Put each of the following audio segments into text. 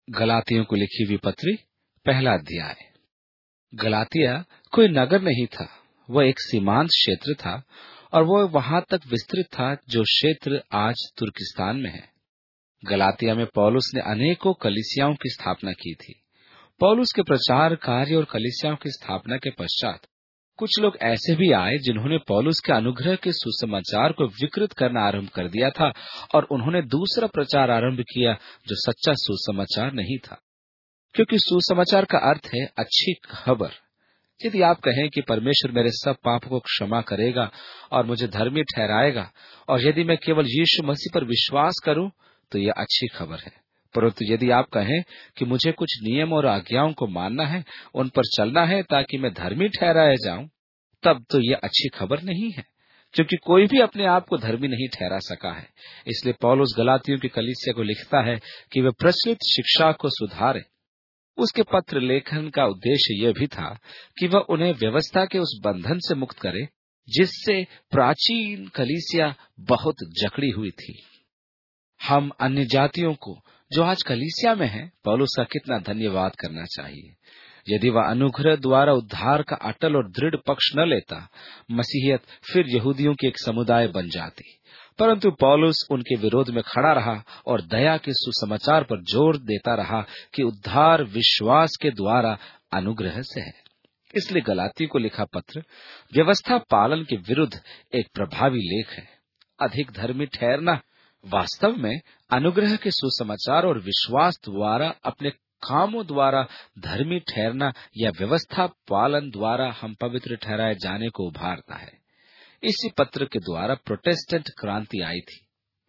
गलातियों को लिखी हुई पत्री, पहला अध्याय। गलातिया कोई नगर नहीं था, वह एक सीमांत क्षेत्र था और वह वहां तक विस्तृत था जो क्षेत्र आज तुर्किस्तान में है। गलातिया में पौलुस ने अनेकों कलीसियाओं की स्थापना की थी। पौलुस के प्रचार कार्य और कलीसियाओं की स्थापना के पश्चात कुछ लोग ऐसे भी आए जिन्होंने पौलुस के अनुग्रह के सुसमाचार को विकृत करना आरंभ कर दिया था और उन्होंने दूसरा प्रचार आरंभ किया जो सच्चा सुसमाचार नहीं था, क्योंकि सुसमाचार का अर्थ है अच्छी खबर। यदि आप कहें कि परमेश्वर मेरे सब पापों को क्षमा करेगा और मुझे धर्मी ठहराएगा और यदि मैं केवल यीशु मसीह पर विश्वास करूं तो यह अच्छी खबर है। परंतु यदि आप कहें कि मुझे कुछ नियम और आज्ञाओं को मानना है, उन पर चलना है ताकि मैं धर्मी ठहराया जाऊं, तब तो यह अच्छी खबर नहीं है, क्योंकि कोई भी अपने आप को धर्मी नहीं ठहरा सका है। इसलिए पौलुस गलातियों की कलीसिया को लिखता है कि वे प्रचलित शिक्षा को सुधारे। उसके पत्र लेखन का उद्देश्य यह भी था कि वह उन्हें व्यवस्था के उस बंधन से मुक्त करे जिससे प्राचीन कलीसिया बहुत जकड़ी हुई थी। हम अन्य जातियों को जो आज कलीसिया में हैं, पौलुस का कितना धन्यवाद करना चाहिए। यदि वह अनुग्रह द्वारा उद्धार का अटल और दृढ़ पक्ष न लेता, मसीहियत फिर यहूदियों के एक समुदाय बन जाती। परंतु पौलुस उनके विरोध में खड़ा रहा और दया के सुसमाचार पर जोर देता रहा कि उद्धार विश्वास के द्वारा अनुग्रह से है। इसलिए गलातियों को लिखा पत्र व्यवस्था पालन के विरुद्ध एक प्रभावी लेख है। अधिक धर्मी ठहरना वास्तव में अनुग्रह के सुसमाचार और विश्वास द्वारा अपने कामों द्वारा धर्मी ठहरना या व्यवस्था पालन द्वारा हम पवित्र ठहराए जाने को उभारता है। इसी पत्र के द्वारा प्रोटेस्टेंट क्रांति आई थी।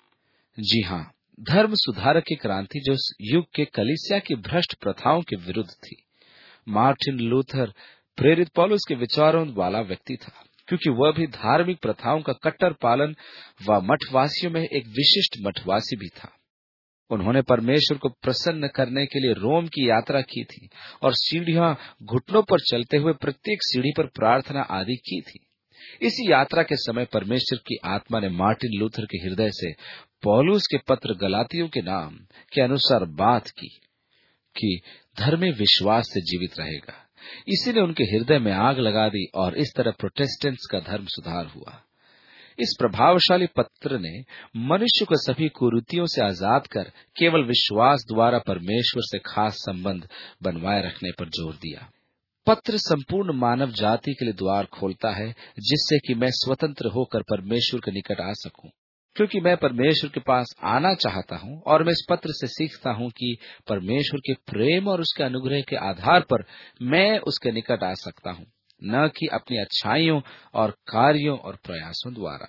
जी हाँ, धर्म सुधारक की क्रांति जो उस युग के कलीसिया की भ्रष्ट प्रथाओं के विरुद्ध थी। मार्टिन लूथर प्रेरित पौलुस के विचारों वाला व्यक्ति था, क्योंकि वह भी धार्मिक प्रथाओं का कट्टर पालन व मठवासियों में एक विशिष्ट मठवासी भी था। उन्होंने परमेश्वर को प्रसन्न करने के लिए रोम की यात्रा की थी और सीढ़ियां घुटनों पर चलते हुए प्रत्येक सीढ़ी पर प्रार्थना आदि की थी। इसी यात्रा के समय परमेश्वर की आत्मा ने मार्टिन लूथर के हृदय से पौलुस के पत्र गलातियों के नाम के अनुसार बात की कि धर्मी विश्वास से जीवित रहेगा। इसी ने उनके हृदय में आग लगा दी और इस तरह प्रोटेस्टेंट्स का धर्म सुधार हुआ। इस प्रभावशाली पत्र ने मनुष्य को सभी कुरीतियों से आजाद कर केवल विश्वास द्वारा परमेश्वर से खास संबंध बनवाए रखने पर जोर दिया। पत्र संपूर्ण मानव जाति के लिए द्वार खोलता है, जिससे कि मैं स्वतंत्र होकर परमेश्वर के निकट आ सकूं, क्योंकि मैं परमेश्वर के पास आना चाहता हूं और मैं इस पत्र से सीखता हूं कि परमेश्वर के प्रेम और उसके अनुग्रह के आधार पर मैं उसके निकट आ सकता हूं, न कि अपनी अच्छाइयों और कार्यों और प्रयासों द्वारा।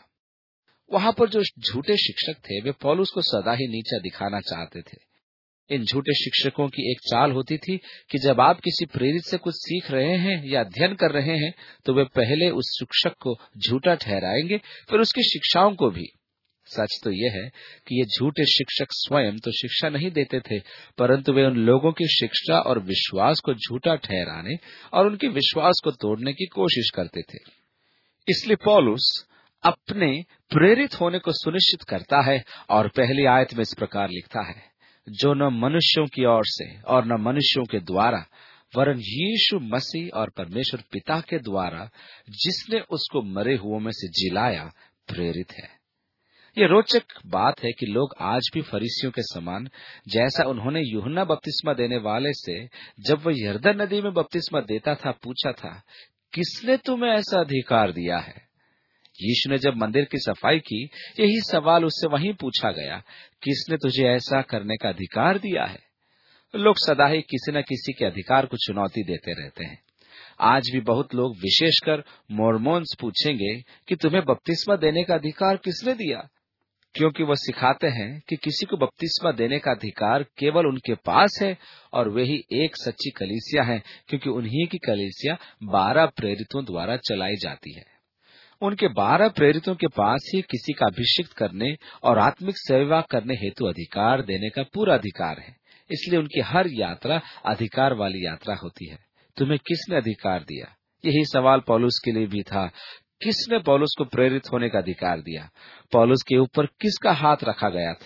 वहां पर जो झूठे शिक्षक थे, वे पौलुस को सदा ही नीचा दिखाना चाहते थे। इन झूठे शिक्षकों की एक चाल होती थी कि जब आप किसी प्रेरित से कुछ सीख रहे हैं या अध्ययन कर रहे हैं, तो वे पहले उस शिक्षक को झूठा ठहराएंगे, फिर उसकी शिक्षाओं को भी। सच तो यह है कि ये झूठे शिक्षक स्वयं तो शिक्षा नहीं देते थे, परंतु वे उन लोगों की शिक्षा और विश्वास को झूठा ठहराने और उनके विश्वास को तोड़ने की कोशिश करते थे। इसलिए पौलुस अपने प्रेरित होने को सुनिश्चित करता है और पहली आयत में इस प्रकार लिखता है, जो न मनुष्यों की ओर से और न मनुष्यों के द्वारा वरन यीशु मसीह और परमेश्वर पिता के द्वारा जिसने उसको मरे हुओं में से जिलाया प्रेरित है। यह रोचक बात है कि लोग आज भी फरीसियों के समान, जैसा उन्होंने यूहन्ना बपतिस्मा देने वाले से जब वह यरदन नदी में बपतिस्मा देता था पूछा था, किसने तुम्हें ऐसा अधिकार दिया है? यीशु ने जब मंदिर की सफाई की, यही सवाल उससे वहीं पूछा गया, किसने तुझे ऐसा करने का अधिकार दिया है? लोग सदा ही किसी न किसी के अधिकार को चुनौती देते रहते हैं। आज भी बहुत लोग, विशेषकर मोर्मोन्स, पूछेंगे कि तुम्हें बपतिस्मा देने का अधिकार किसने दिया, क्योंकि वह सिखाते हैं कि किसी को बपतिस्मा देने का अधिकार केवल उनके पास है और वे ही एक सच्ची कलीसिया है, क्योंकि उन्हीं की कलीसिया 12 प्रेरितों द्वारा चलाई जाती है। उनके 12 प्रेरितों के पास ही किसी का अभिषेक करने और आत्मिक सेवा करने हेतु अधिकार देने का पूरा अधिकार है। इसलिए उनकी हर यात्रा अधिकार वाली यात्रा होती है। तुम्हें किसने अधिकार दिया? यही सवाल पौलुस के लिए भी था। किसने पौलुस को प्रेरित होने का अधिकार दिया? पौलुस के ऊपर किसका हाथ रखा गया था?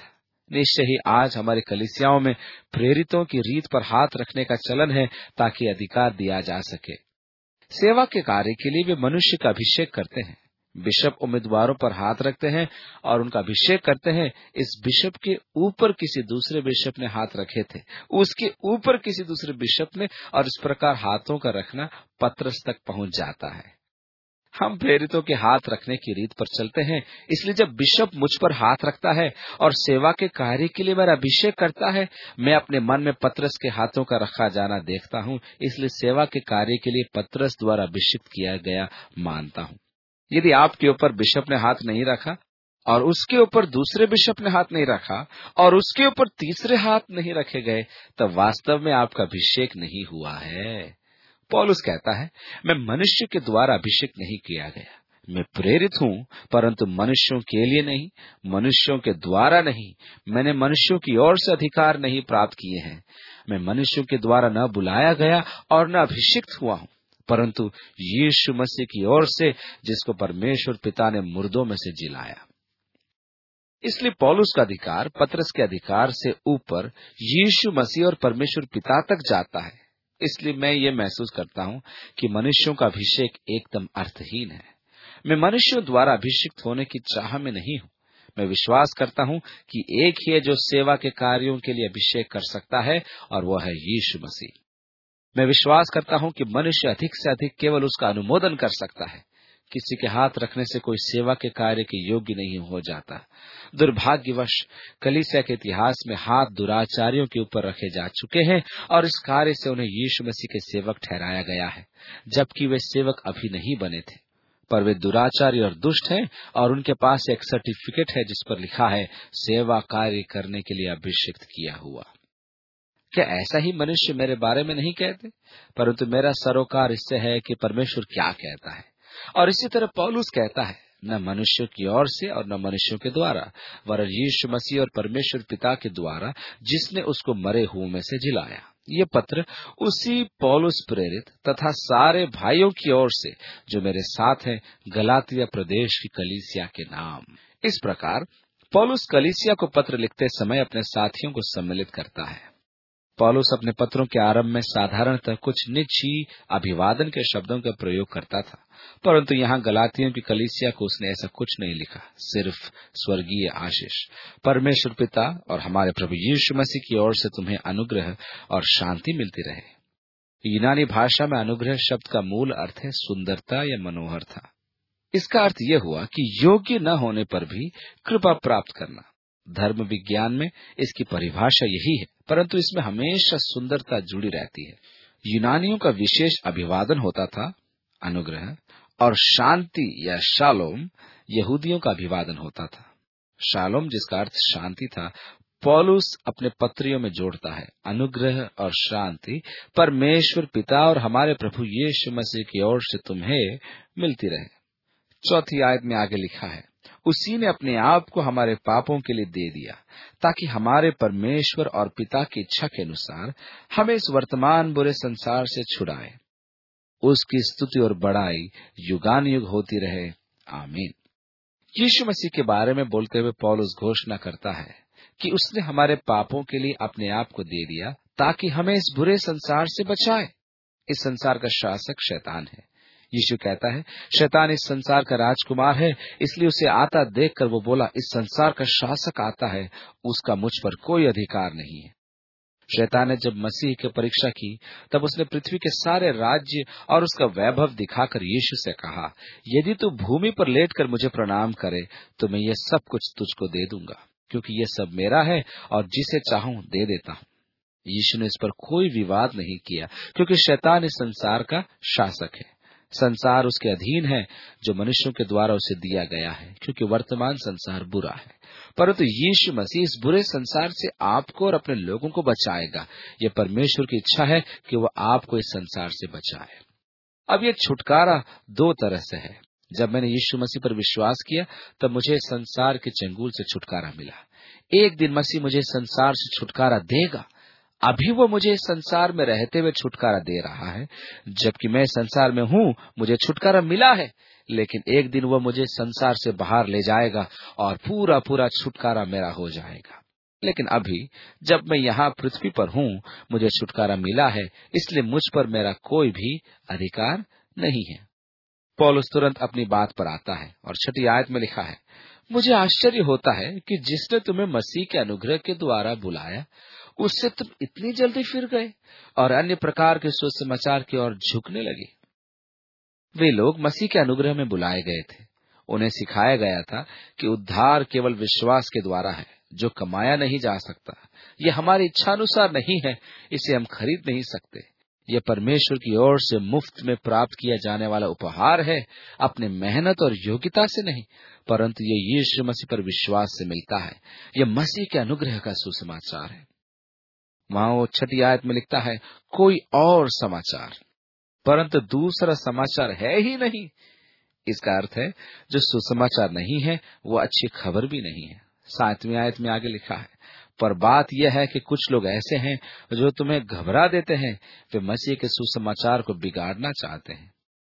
निश्चय ही आज हमारी कलीसियाओं में प्रेरितों की रीत पर हाथ रखने का चलन है ताकि अधिकार दिया जा सके। सेवा के कार्य के लिए वे मनुष्य का अभिषेक करते हैं। बिशप उम्मीदवारों पर हाथ रखते हैं और उनका अभिषेक करते हैं। इस बिशप के ऊपर किसी दूसरे बिशप ने हाथ रखे थे, उसके ऊपर किसी दूसरे बिशप ने, और इस प्रकार हाथों का रखना पत्रस तक पहुंच जाता है। हम प्रेरितों के हाथ रखने की रीत पर चलते हैं, इसलिए जब बिशप मुझ पर हाथ रखता है और सेवा के कार्य के लिए मेरा अभिषेक करता है, मैं अपने मन में पत्रस के हाथों का रखा जाना देखता हूं, इसलिए सेवा के कार्य के लिए पत्रस द्वारा अभिषिक्त किया गया मानता हूं। यदि आपके ऊपर बिशप ने हाथ नहीं रखा और उसके ऊपर दूसरे बिशप ने हाथ नहीं रखा और उसके ऊपर तीसरे हाथ नहीं रखे गए, तब वास्तव में आपका अभिषेक नहीं हुआ है। पौलुस कहता है, मैं मनुष्य के द्वारा अभिषेक नहीं किया गया, मैं प्रेरित हूं, परंतु मनुष्यों के लिए नहीं, मनुष्यों के द्वारा नहीं। मैंने मनुष्यों की ओर से अधिकार नहीं प्राप्त किए हैं। मैं मनुष्यों के द्वारा न बुलाया गया और न अभिषिक्त हुआ हूं, परंतु यीशु मसीह की ओर से, जिसको परमेश्वर पिता ने मुर्दों में से जिलाया। इसलिए पौलुस का अधिकार पत्रस के अधिकार से ऊपर यीशु मसीह और परमेश्वर पिता तक जाता है। इसलिए मैं ये महसूस करता हूं कि मनुष्यों का अभिषेक एकदम अर्थहीन है। मैं मनुष्यों द्वारा अभिषिक्त होने की चाह में नहीं हूं। मैं विश्वास करता हूं कि एक ही है जो सेवा के कार्यों के लिए अभिषेक कर सकता है, और वह है यीशु मसीह। मैं विश्वास करता हूं कि मनुष्य अधिक से अधिक केवल उसका अनुमोदन कर सकता है। किसी के हाथ रखने से कोई सेवा के कार्य के योग्य नहीं हो जाता। दुर्भाग्यवश कलीसिया के इतिहास में हाथ दुराचारियों के ऊपर रखे जा चुके हैं और इस कार्य से उन्हें यीशु मसीह के सेवक ठहराया गया है, जबकि वे सेवक अभी नहीं बने थे। पर वे दुराचारी और दुष्ट हैं और उनके पास एक सर्टिफिकेट है जिस पर लिखा है, सेवा कार्य करने के लिए अभिषिक्त किया हुआ। क्या ऐसा ही मनुष्य मेरे बारे में नहीं कहते? परंतु मेरा सरोकार इससे है कि परमेश्वर क्या कहता है। और इसी तरह पौलुस कहता है, न मनुष्यों की ओर से और न मनुष्यों के द्वारा, वरन यीशु मसीह और परमेश्वर पिता के द्वारा, जिसने उसको मरे हुओं में से जिलाया। ये पत्र उसी पौलुस प्रेरित तथा सारे भाइयों की ओर से जो मेरे साथ हैं, गलातिया प्रदेश की कलीसिया के नाम। इस प्रकार पौलुस कलीसिया को पत्र लिखते समय अपने साथियों को सम्मिलित करता है। पौलुस अपने पत्रों के आरंभ में साधारणतः कुछ निजी अभिवादन के शब्दों का प्रयोग करता था, परंतु यहाँ गलातियों की कलीसिया को उसने ऐसा कुछ नहीं लिखा। सिर्फ स्वर्गीय आशीष परमेश्वर पिता और हमारे प्रभु यीशु मसीह की ओर से तुम्हें अनुग्रह और शांति मिलती रहे। यूनानी भाषा में अनुग्रह शब्द का मूल अर्थ है सुंदरता या मनोहरता। इसका अर्थ यह हुआ कि योग्य न होने पर भी कृपा प्राप्त करना। धर्म विज्ञान में इसकी परिभाषा यही है, परंतु इसमें हमेशा सुंदरता जुड़ी रहती है। यूनानियों का विशेष अभिवादन होता था अनुग्रह, और शांति या शालोम यहूदियों का अभिवादन होता था। शालोम जिसका अर्थ शांति था, पौलुस अपने पत्रियों में जोड़ता है, अनुग्रह और शांति परमेश्वर पिता और हमारे प्रभु यीशु मसीह की ओर से तुम्हें मिलती रहे। चौथी आयत में आगे लिखा है, उसी ने अपने आप को हमारे पापों के लिए दे दिया, ताकि हमारे परमेश्वर और पिता की इच्छा के अनुसार हमें इस वर्तमान बुरे संसार से छुड़ाए। उसकी स्तुति और बड़ाई युगानुयुग होती रहे, आमीन। यीशु मसीह के बारे में बोलते हुए पौलुस घोषणा करता है कि उसने हमारे पापों के लिए अपने आप को दे दिया, ताकि हमें इस बुरे संसार से बचाए। इस संसार का शासक शैतान है। यीशु कहता है, शैतान इस संसार का राजकुमार है, इसलिए उसे आता देखकर वो बोला, इस संसार का शासक आता है, उसका मुझ पर कोई अधिकार नहीं है। शैतान ने जब मसीह की परीक्षा की, तब उसने पृथ्वी के सारे राज्य और उसका वैभव दिखाकर यीशु से कहा, यदि तू भूमि पर लेटकर मुझे प्रणाम करे, तो मैं ये सब कुछ तुझको दे दूंगा, क्योंकि ये सब मेरा है और जिसे चाहूं दे देता हूं। यीशु ने इस पर कोई विवाद नहीं किया, क्योंकि शैतान इस संसार का शासक है। संसार उसके अधीन है, जो मनुष्यों के द्वारा उसे दिया गया है, क्योंकि वर्तमान संसार बुरा है। परंतु यीशु मसीह इस बुरे संसार से आपको और अपने लोगों को बचाएगा। यह परमेश्वर की इच्छा है कि वह आपको इस संसार से बचाए। अब यह छुटकारा दो तरह से है। जब मैंने यीशु मसीह पर विश्वास किया, तब मुझे संसार के चंगुल से छुटकारा मिला। एक दिन मसीह मुझे संसार से छुटकारा देगा। अभी वो मुझे संसार में रहते हुए छुटकारा दे रहा है। जबकि मैं संसार में हूँ, मुझे छुटकारा मिला है, लेकिन एक दिन वो मुझे संसार से बाहर ले जाएगा और पूरा पूरा छुटकारा मेरा हो जाएगा। लेकिन अभी जब मैं यहाँ पृथ्वी पर हूँ, मुझे छुटकारा मिला है, इसलिए मुझ पर मेरा कोई भी अधिकार नहीं है। पौलुस तुरंत अपनी बात पर आता है और 6 आयत में लिखा है, मुझे आश्चर्य होता है कि जिसने तुम्हें मसीह के अनुग्रह के द्वारा बुलाया, उससे तुम इतनी जल्दी फिर गए और अन्य प्रकार के सुसमाचार की ओर झुकने लगे। वे लोग मसीह के अनुग्रह में बुलाए गए थे। उन्हें सिखाया गया था कि उद्धार केवल विश्वास के द्वारा है, जो कमाया नहीं जा सकता। यह हमारी इच्छानुसार नहीं है, इसे हम खरीद नहीं सकते। यह परमेश्वर की ओर से मुफ्त में प्राप्त किया जाने वाला उपहार है, अपने मेहनत और योग्यता से नहीं, परंतु यह यीशु मसीह पर विश्वास से मिलता है। यह मसीह के अनुग्रह का सुसमाचार है। वहां वो 6 आयत में लिखता है, कोई और समाचार, परंतु दूसरा समाचार है ही नहीं। इसका अर्थ है, जो सुसमाचार नहीं है वो अच्छी खबर भी नहीं है। 7वीं आयत में आगे लिखा है, पर बात यह है कि कुछ लोग ऐसे हैं जो तुम्हें घबरा देते हैं, वे मसीह के सुसमाचार को बिगाड़ना चाहते हैं।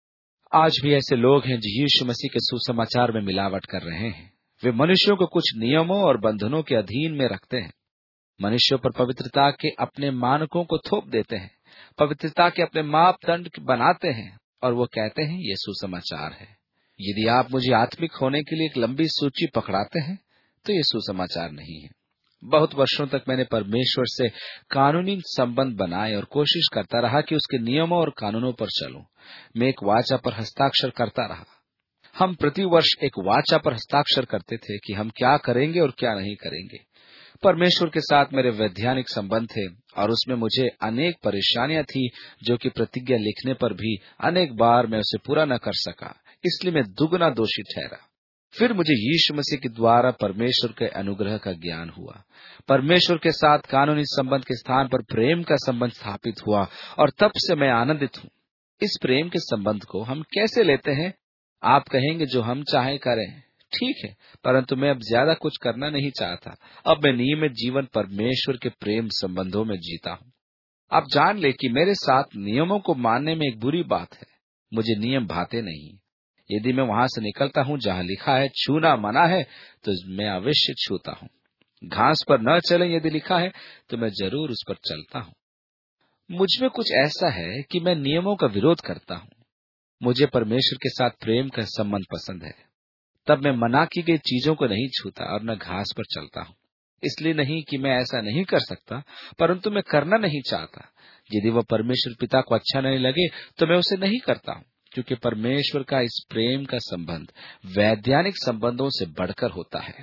आज भी ऐसे लोग हैं जो यीशु मसीह के सुसमाचार में मिलावट कर रहे हैं। वे मनुष्यों को कुछ नियमों और बंधनों के अधीन में रखते हैं। मनुष्यों पर पवित्रता के अपने मानकों को थोप देते हैं, पवित्रता के अपने मापदंड बनाते हैं और वो कहते हैं ये सुसमाचार है। यदि आप मुझे आत्मिक होने के लिए एक लंबी सूची पकड़ाते हैं तो ये सुसमाचार नहीं है। बहुत वर्षों तक मैंने परमेश्वर से कानूनी संबंध बनाए और कोशिश करता रहा कि उसके नियमों और कानूनों पर चलूं। मैं एक वाचा पर हस्ताक्षर करता रहा। हम प्रतिवर्ष एक वाचा पर हस्ताक्षर करते थे कि हम क्या करेंगे और क्या नहीं करेंगे। परमेश्वर के साथ मेरे वैधानिक संबंध थे और उसमें मुझे अनेक परेशानियां थी, जो कि प्रतिज्ञा लिखने पर भी अनेक बार मैं उसे पूरा न कर सका, इसलिए मैं दुगना दोषी ठहरा। फिर मुझे यीशु मसीह के द्वारा परमेश्वर के अनुग्रह का ज्ञान हुआ। परमेश्वर के साथ कानूनी संबंध के स्थान पर प्रेम का संबंध स्थापित हुआ और तब से मैं आनंदित हूँ। इस प्रेम के संबंध को हम कैसे लेते हैं? आप कहेंगे जो हम चाहे करें, ठीक है, परंतु मैं अब ज्यादा कुछ करना नहीं चाहता। अब मैं नियमित जीवन परमेश्वर के प्रेम संबंधों में जीता हूँ। आप जान ले कि मेरे साथ नियमों को मानने में एक बुरी बात है। मुझे नियम भाते नहीं। यदि मैं वहां से निकलता हूँ जहाँ लिखा है छूना मना है, तो मैं अवश्य छूता हूँ। घास पर न चलें यदि लिखा है तो मैं जरूर उस पर चलता हूँ। मुझ में कुछ ऐसा है कि मैं नियमों का विरोध करता हूँ। मुझे परमेश्वर के साथ प्रेम का संबंध पसंद है, तब मैं मना की गई चीजों को नहीं छूता और न घास पर चलता हूँ। इसलिए नहीं कि मैं ऐसा नहीं कर सकता, परंतु मैं करना नहीं चाहता। यदि वह परमेश्वर पिता को अच्छा नहीं लगे तो मैं उसे नहीं करता हूँ, क्योंकि परमेश्वर का इस प्रेम का संबंध वैधानिक संबंधों से बढ़कर होता है।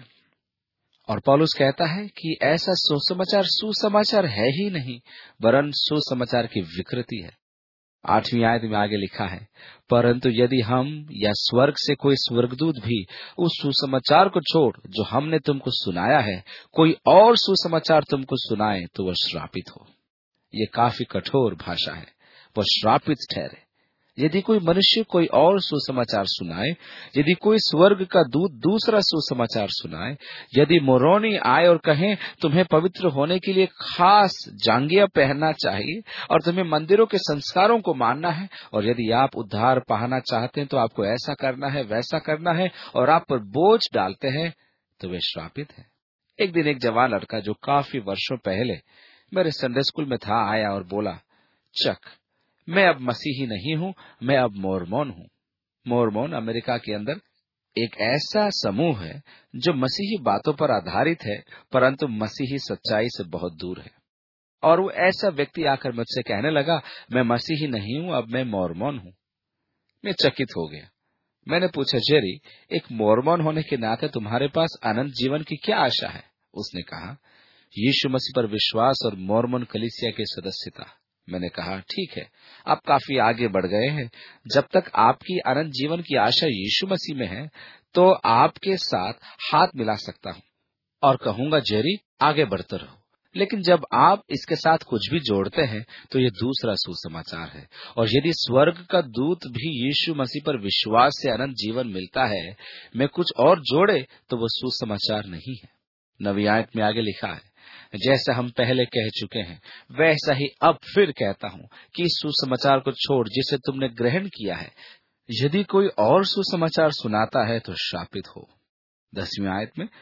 और पौलुस कहता है कि ऐसा सुसमाचार सुसमाचार है ही नहीं, वरन सुसमाचार की विकृति है। 8वीं आयत में आगे लिखा है, परंतु यदि हम या स्वर्ग से कोई स्वर्गदूत भी उस सुसमाचार को छोड़ जो हमने तुमको सुनाया है, कोई और सुसमाचार तुमको सुनाए, तो वह श्रापित हो। ये काफी कठोर भाषा है। वह श्रापित ठहरे। यदि कोई मनुष्य कोई और सुसमाचार सुनाए, यदि कोई स्वर्ग का दूत दूसरा सुसमाचार सुनाए, यदि मोरोनी आए और कहें तुम्हें पवित्र होने के लिए खास जांघिया पहनना चाहिए और तुम्हें मंदिरों के संस्कारों को मानना है, और यदि आप उद्धार पाना चाहते हैं तो आपको ऐसा करना है वैसा करना है, और आप पर बोझ डालते हैं, तो वे श्रापित है। एक दिन एक जवान लड़का जो काफी वर्षों पहले मेरे संडे स्कूल में था आया और बोला, चक, मैं अब मसीही नहीं हूँ, मैं अब मोरमोन हूँ। मोरमोन अमेरिका के अंदर एक ऐसा समूह है जो मसीही बातों पर आधारित है, परंतु मसीही सच्चाई से बहुत दूर है। और वो ऐसा व्यक्ति आकर मुझसे कहने लगा, मैं मसीही नहीं हूँ, अब मैं मोरमोन हूँ। मैं चकित हो गया। मैंने पूछा, जेरी, एक मोरमोन होने के नाते तुम्हारे पास अनंत जीवन की क्या आशा है? उसने कहा, यीशु मसीह पर विश्वास और मोरमोन कलीसिया के सदस्यता। मैंने कहा, ठीक है, आप काफी आगे बढ़ गए हैं। जब तक आपकी अनंत जीवन की आशा यीशु मसीह में है, तो आपके साथ हाथ मिला सकता हूँ और कहूंगा, जेरी, आगे बढ़ते रहो। लेकिन जब आप इसके साथ कुछ भी जोड़ते हैं तो ये दूसरा सुसमाचार है। और यदि स्वर्ग का दूत भी यीशु मसीह पर विश्वास से अनंत जीवन मिलता है, में कुछ और जोड़े, तो वो सुसमाचार नहीं है। 9वीं आयत में आगे लिखा है, जैसा हम पहले कह चुके हैं, वैसा ही अब फिर कहता हूँ कि इस सुसमाचार को छोड़ जिसे तुमने ग्रहण किया है। यदि कोई और सुसमाचार सुनाता है तो श्रापित हो। 10वीं आयत में,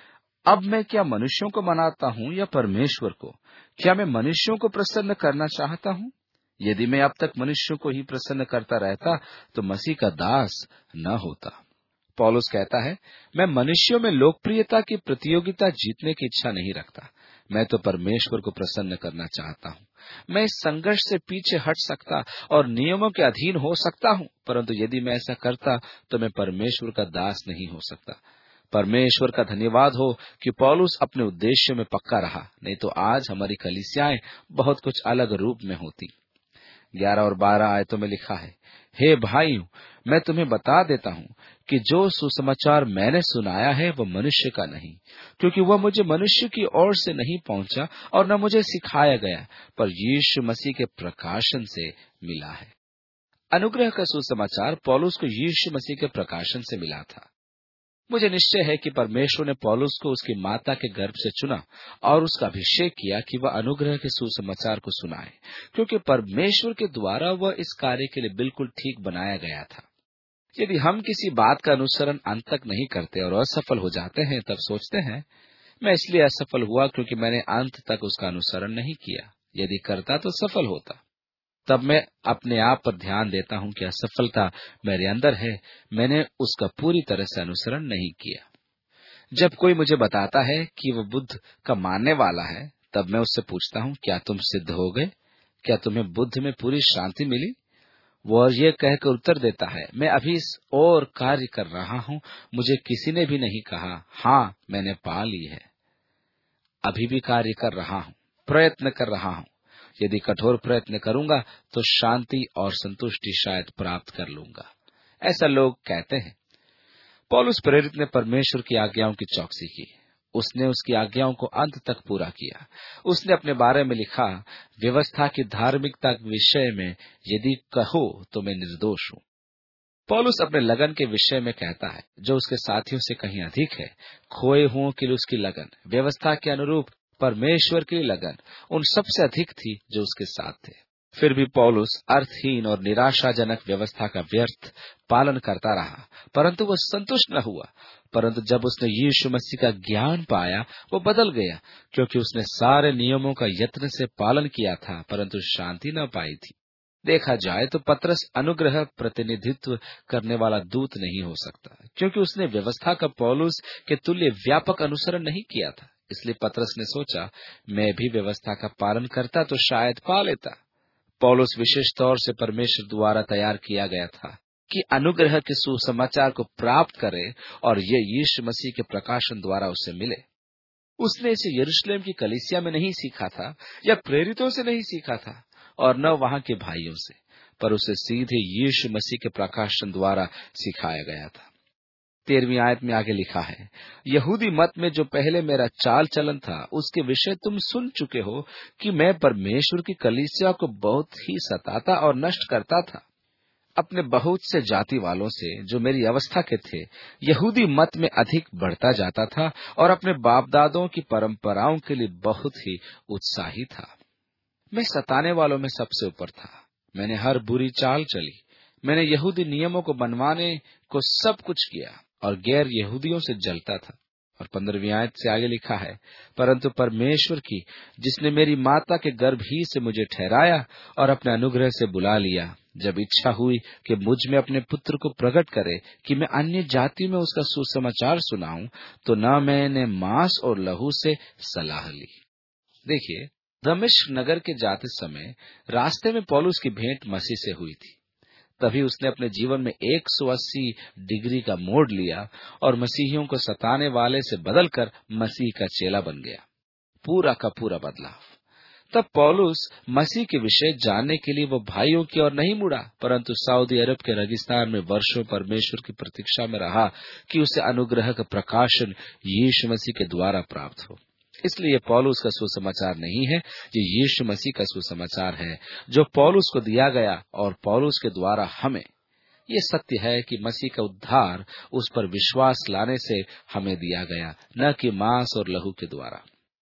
अब मैं क्या मनुष्यों को मनाता हूँ या परमेश्वर को? क्या मैं मनुष्यों को प्रसन्न करना चाहता हूँ? यदि मैं अब तक मनुष्यों को ही प्रसन्न करता रहता तो मसीह का दास न होता। पौलुस कहता है, मैं मनुष्यों में लोकप्रियता की प्रतियोगिता जीतने की इच्छा नहीं रखता। मैं तो परमेश्वर को प्रसन्न करना चाहता हूँ। मैं इस संघर्ष से पीछे हट सकता और नियमों के अधीन हो सकता हूँ, परंतु यदि मैं ऐसा करता तो मैं परमेश्वर का दास नहीं हो सकता। परमेश्वर का धन्यवाद हो कि पौलुस अपने उद्देश्य में पक्का रहा, नहीं तो आज हमारी कलीसियाएं बहुत कुछ अलग रूप में होती। 11 और 12 आयतों में लिखा है, हे भाइयों, मैं तुम्हें बता देता हूँ कि जो सुसमाचार मैंने सुनाया है वह मनुष्य का नहीं, क्योंकि वह मुझे मनुष्य की ओर से नहीं पहुंचा और न मुझे सिखाया गया, पर यीशु मसीह के प्रकाशन से मिला है। अनुग्रह का सुसमाचार पौलुस को यीशु मसीह के प्रकाशन से मिला था। मुझे निश्चय है कि परमेश्वर ने पौलुस को उसकी माता के गर्भ से चुना और उसका अभिषेक किया कि वह अनुग्रह के सुसमाचार को सुनाए, क्योंकि परमेश्वर के द्वारा वह इस कार्य के लिए बिल्कुल ठीक बनाया गया था। यदि हम किसी बात का अनुसरण अंत तक नहीं करते और असफल हो जाते हैं, तब सोचते हैं, मैं इसलिए असफल हुआ क्योंकि मैंने अंत तक उसका अनुसरण नहीं किया। यदि करता तो सफल होता। तब मैं अपने आप पर ध्यान देता हूं कि असफलता मेरे अंदर है, मैंने उसका पूरी तरह से अनुसरण नहीं किया। जब कोई मुझे बताता है कि वह बुद्ध का मानने वाला है, तब मैं उससे पूछता हूं, क्या तुम सिद्ध हो गए? क्या तुम्हें बुद्ध में पूरी शांति मिली? वो ये कहकर उत्तर देता है, मैं अभी इस और कार्य कर रहा हूं, मुझे किसी ने भी नहीं कहा, हाँ मैंने पा ली है। अभी भी कार्य कर रहा हूं, प्रयत्न कर रहा हूं। यदि कठोर प्रयत्न करूंगा तो शांति और संतुष्टि शायद प्राप्त कर लूंगा, ऐसा लोग कहते हैं। पौलुस प्रेरित ने परमेश्वर की आज्ञाओं की चौकसी की। उसने उसकी आज्ञाओं को अंत तक पूरा किया। उसने अपने बारे में लिखा, व्यवस्था की धार्मिकता के विषय में यदि कहो तो मैं निर्दोष हूं। पौलुस अपने लगन के विषय में कहता है, जो उसके साथियों से कहीं अधिक है। खोए हुओं के लिए उसकी लगन, व्यवस्था के अनुरूप परमेश्वर की लगन उन सबसे अधिक थी जो उसके साथ थे। फिर भी पौलुस अर्थहीन और निराशाजनक व्यवस्था का व्यर्थ पालन करता रहा, परंतु वह संतुष्ट न हुआ। परंतु जब उसने यीशु मसीह का ज्ञान पाया, वो बदल गया, क्योंकि उसने सारे नियमों का यत्न से पालन किया था, परंतु शांति न पाई थी। देखा जाए तो पतरस अनुग्रह प्रतिनिधित्व करने वाला दूत नहीं हो सकता, क्योंकि उसने व्यवस्था का पौलुस के तुल्य व्यापक अनुसरण नहीं किया था। इसलिए पतरस ने सोचा, मैं भी व्यवस्था का पालन करता तो शायद पा लेता। पौलुस विशेष तौर से परमेश्वर द्वारा तैयार किया गया था कि अनुग्रह के सुसमाचार को प्राप्त करे, और ये यीशु मसीह के प्रकाशन द्वारा उसे मिले। उसने इसे यरूशलेम की कलीसिया में नहीं सीखा था या प्रेरितों से नहीं सीखा था और न वहां के भाइयों से, पर उसे सीधे यीशु मसीह के प्रकाशन द्वारा सिखाया गया था। 13वीं आयत में आगे लिखा है, यहूदी मत में जो पहले मेरा चाल चलन था, उसके विषय तुम सुन चुके हो कि मैं परमेश्वर की कलीसिया को बहुत ही सताता और नष्ट करता था। अपने बहुत से जाति वालों से जो मेरी अवस्था के थे, यहूदी मत में अधिक बढ़ता जाता था और अपने बाप दादों की परंपराओं के लिए बहुत ही उत्साही था। मैं सताने वालों में सबसे ऊपर था। मैंने हर बुरी चाल चली। मैंने यहूदी नियमों को बनवाने को सब कुछ किया और गैर यहूदियों से जलता था। और 15वीं आयत से आगे लिखा है, परंतु परमेश्वर की, जिसने मेरी माता के गर्भ ही से मुझे ठहराया और अपने अनुग्रह से बुला लिया, जब इच्छा हुई कि मुझ में अपने पुत्र को प्रकट करे कि मैं अन्य जाति में उसका सुसमाचार सुनाऊं, तो न मैंने मांस और लहू से सलाह ली। देखिए, दमिश्क नगर के जाते समय रास्ते में पौलुस की भेंट मसीह से हुई थी। तभी उसने अपने जीवन में 180 डिग्री का मोड़ लिया और मसीहियों को सताने वाले से बदलकर मसीह का चेला बन गया। पूरा का पूरा बदलाव। तब पौलुस मसीह के विषय जानने के लिए वो भाइयों की ओर नहीं मुड़ा, परंतु सऊदी अरब के रेगिस्तान में वर्षों परमेश्वर की प्रतीक्षा में रहा कि उसे अनुग्रह का प्रकाशन यीशु मसीह के द्वारा प्राप्त हो। इसलिए पौलुस का सुसमाचार नहीं है, ये यीशु मसीह का सुसमाचार है जो पौलुस को दिया गया और पौलुस के द्वारा हमें। ये सत्य है कि मसीह का उद्धार उस पर विश्वास लाने से हमें दिया गया, न कि मांस और लहू के द्वारा।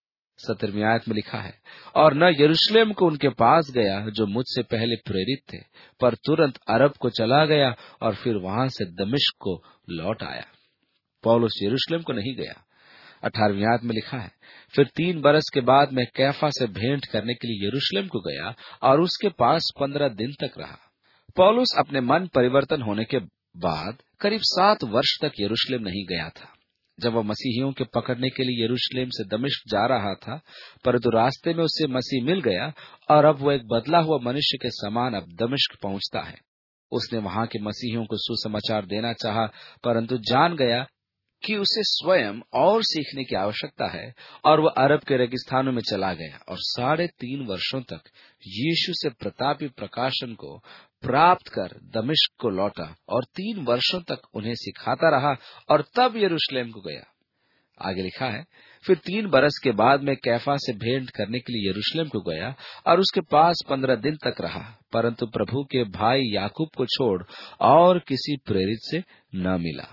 17वीं आयत में लिखा है, और न यरूशलेम को उनके पास गया जो मुझसे पहले प्रेरित थे, पर तुरंत अरब को चला गया और फिर वहां से दमिश्क को लौट आया। पौलुस यरूशलेम को नहीं गया। 18वीं आयत में लिखा है, फिर 3 बरस के बाद मैं कैफा से भेंट करने के लिए यरूशलेम को गया और उसके पास 15 दिन तक रहा। पौलुस अपने मन परिवर्तन होने के बाद करीब 7 वर्ष तक यरूशलेम नहीं गया था। जब वह मसीहियों के पकड़ने के लिए यरूशलेम से दमिश्क जा रहा था, परंतु रास्ते में उससे मसीह मिल गया और अब वह एक बदला हुआ मनुष्य के समान अब दमिश्क पहुंचता है। उसने वहां के मसीहियों को सुसमाचार देना चाहा, परंतु जान गया कि उसे स्वयं और सीखने की आवश्यकता है और वह अरब के रेगिस्तानों में चला गया और 3.5 वर्षों तक यीशु से प्रतापी प्रकाशन को प्राप्त कर दमिश्क को लौटा और 3 वर्षों तक उन्हें सिखाता रहा और तब यरूशलेम को गया। आगे लिखा है, फिर 3 बरस के बाद मैं कैफा से भेंट करने के लिए यरूशलेम को गया और उसके पास 15 दिन तक रहा, परंतु प्रभु के भाई याकूब को छोड़ और किसी प्रेरित से न मिला।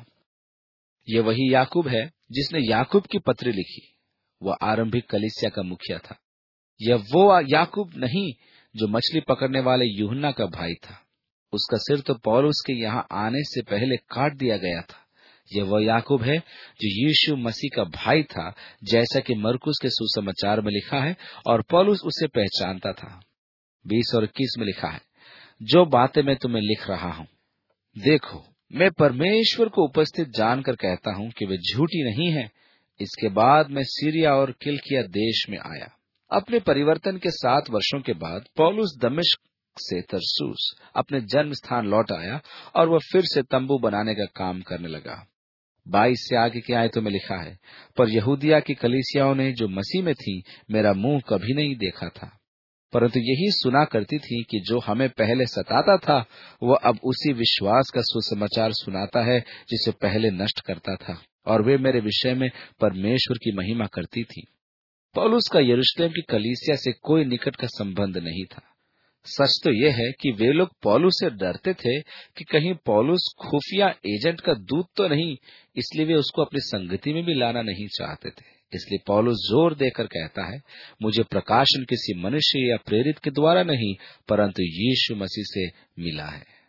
ये वही याकूब है जिसने याकूब की पत्री लिखी। वह आरंभिक कलीसिया का मुखिया था। यह वो याकूब नहीं जो मछली पकड़ने वाले यूहन्ना का भाई था। उसका सिर तो पौलुस के यहाँ आने से पहले काट दिया गया था। यह वह याकूब है जो यीशु मसीह का भाई था, जैसा कि मरकुस के सुसमाचार में लिखा है, और पौलुस उसे पहचानता था। 20 और 21 में लिखा है, जो बातें मैं तुम्हें लिख रहा हूँ, देखो, मैं परमेश्वर को उपस्थित जानकर कहता हूँ कि वे झूठी नहीं है। इसके बाद मैं सीरिया और किलिकिया देश में आया। अपने परिवर्तन के 7 वर्षों के बाद पौलुस दमिश्क से तरसुस अपने जन्म स्थान लौट आया और वह फिर से तंबू बनाने का काम करने लगा। 22 से आगे की आयतों में लिखा है, पर यहूदिया की कलीसियाओं ने जो मसीह में थी मेरा मुंह कभी नहीं देखा था, परंतु यही सुना करती थी कि जो हमें पहले सताता था वह अब उसी विश्वास का सुसमाचार सुनाता है जिसे पहले नष्ट करता था, और वे मेरे विषय में परमेश्वर की महिमा करती थी। पौलुस का यरूशलेम की कलीसिया से कोई निकट का संबंध नहीं था। सच तो यह है कि वे लोग पौलुस से डरते थे कि कहीं पौलुस खुफिया एजेंट का दूत तो नहीं, इसलिए वे उसको अपनी संगति में भी लाना नहीं चाहते थे। इसलिए पौलुस जोर देकर कहता है, मुझे प्रकाशन किसी मनुष्य या प्रेरित के द्वारा नहीं, परंतु यीशु मसीह से मिला है।